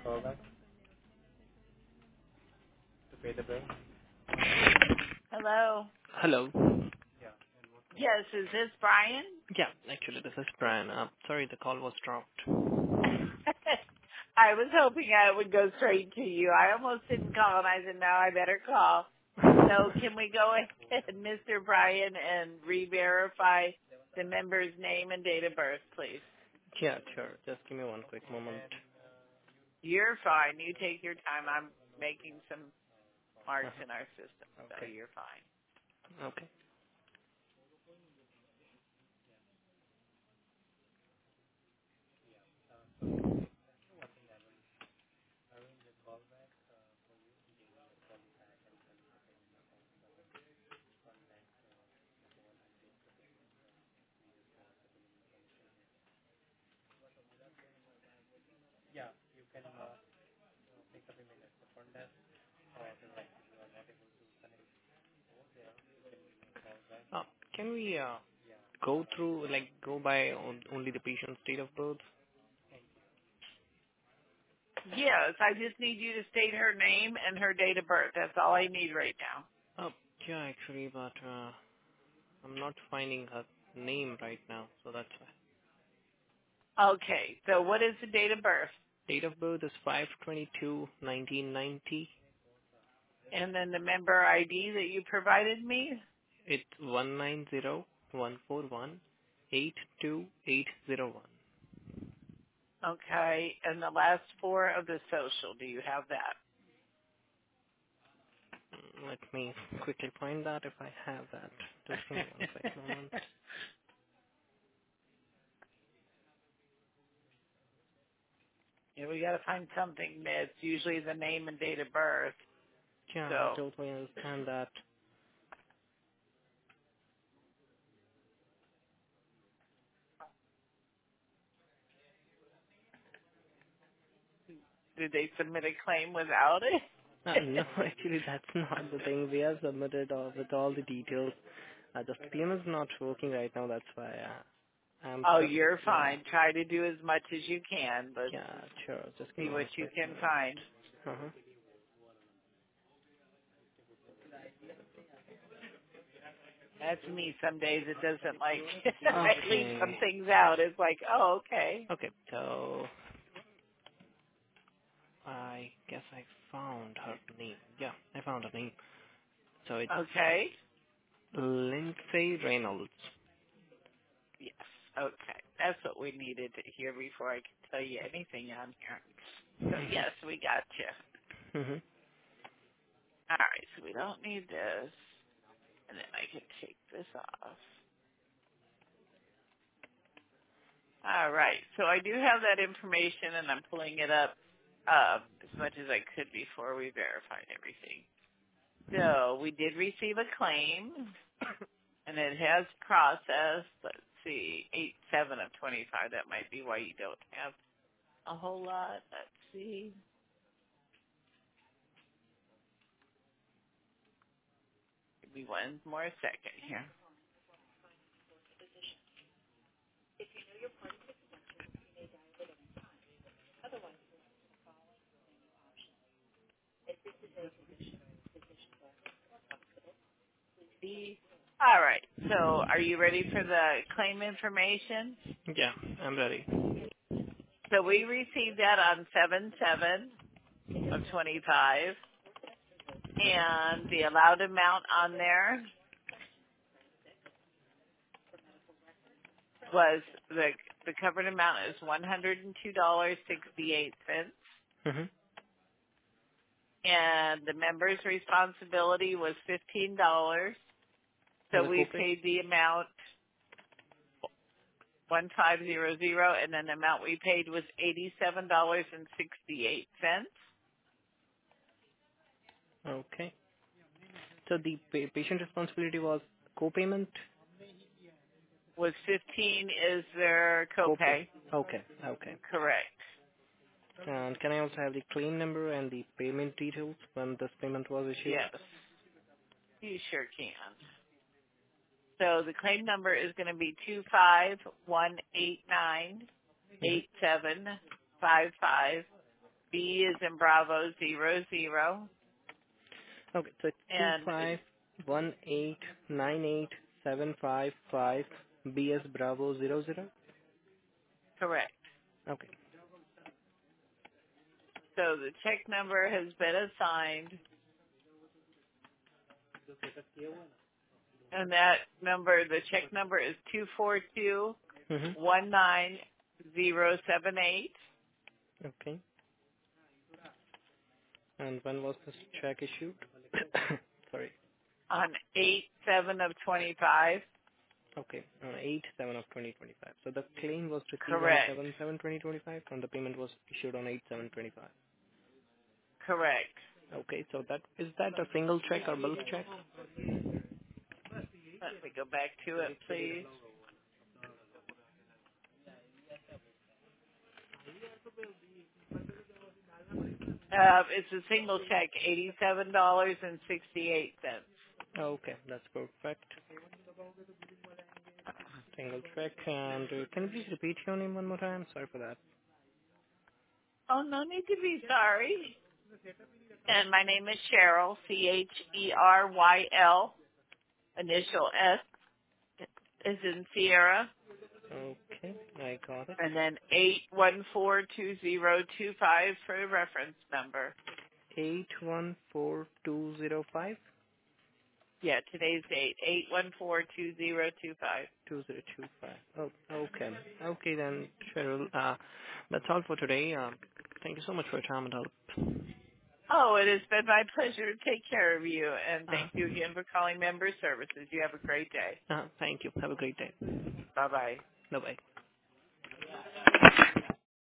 Hello. Hello. Yes, is this Brian? Yeah, actually, this is Brian. Sorry, the call was dropped. I was hoping I would go straight to you. I almost didn't call, and I said, no, I better call. So can we go ahead, Mr. Brian, and re-verify the member's name and date of birth, please? Yeah, sure. Just give me one quick moment. You're fine. You take your time. I'm making some marks Uh-huh. in our system, so Okay. you're fine. Okay. Uh, can we go through, like, go by only the patient's date of birth? Yes, I just need you to state her name and her date of birth. That's all I need right now. Oh, yeah, actually, but I'm not finding her name right now, so that's why. Okay, so what is the date of birth? Date of birth is 5/22/1990. And then the member ID that you provided me? It's 190-141-82801. Okay, and the last four of the social. Do you have that? Let me quickly find that if I have that. Just give me one quick moment. Yeah, we got to find something that's usually the name and date of birth. Yeah, I So, totally understand that. did they submit a claim without No, it? actually, that's not the thing. We have submitted with all the details. Just the team is not working right now. That's why I'm Oh, still, you're yeah, fine. Try to do as much as you can. Let's yeah, sure. Just give see me what one you quick can moment. find. Uh-huh. That's me. Some days it doesn't like, I leave Okay. some things out. It's like, oh, okay. Okay, so I guess I found her name. Yeah, I found her name. So it's Okay. Lindsay Reynolds. Yes. Okay. That's what we needed to hear before I could tell you anything on here. So yes, we got you. Mhm. All right. So we don't need this, and then I can take this off. All right. So I do have that information, and I'm pulling it up as much as I could before we verified everything. So we did receive a claim, and it has processed. Let's see, 8/7 of 25. That might be why you don't have a whole lot. Let's see. Give me one more second here. See. All right. So are you ready for the claim information? Yeah, I'm ready. So we received that on 7/7 of 25, and the allowed amount on there was the covered amount is $102.68, Mhm. and the member's responsibility was $15. And So the we copay? paid the amount 1500, and then the amount we paid was $87.68. Okay. So the patient responsibility was co-payment? Was 15 is their Copay. copay? Okay. Okay. Correct. And can I also have the claim number and the payment details when this payment was issued? Yes, you sure can. So the claim number is going to be 251898755. B is in Bravo 00, Okay, so it's and 25189875 BS Bravo 00. correct. Okay. So the check number has been assigned, and that number, the check number is Mm-hmm. 242-19078 Okay. And when was this check issued? Sorry. on 8/7 of 25. Okay, on 8/7 of 2025. So the claim was received on Correct. 7/7/2025, and the payment was issued on 8/7/25. Correct. Okay, so that a single check or bulk check? Let me go back to it, please. It's a single check, $87.68. Okay, that's perfect. Single check. And can you please repeat your name one more time? Sorry for that. Oh, no need to be sorry. And my name is Cheryl, Cheryl, initial S is in Sierra, Okay, I got it. and then 8142025 for a reference number. 814205 Yeah, today's date, 8142025. 2025. Oh, okay. Okay then, Cheryl. That's all for today. Thank you so much for your time and help. Oh, it has been my pleasure to take care of you, and Uh, thank you again for calling Member Services. You have a great day. thank you. Have a great day. Bye-bye. Bye bye.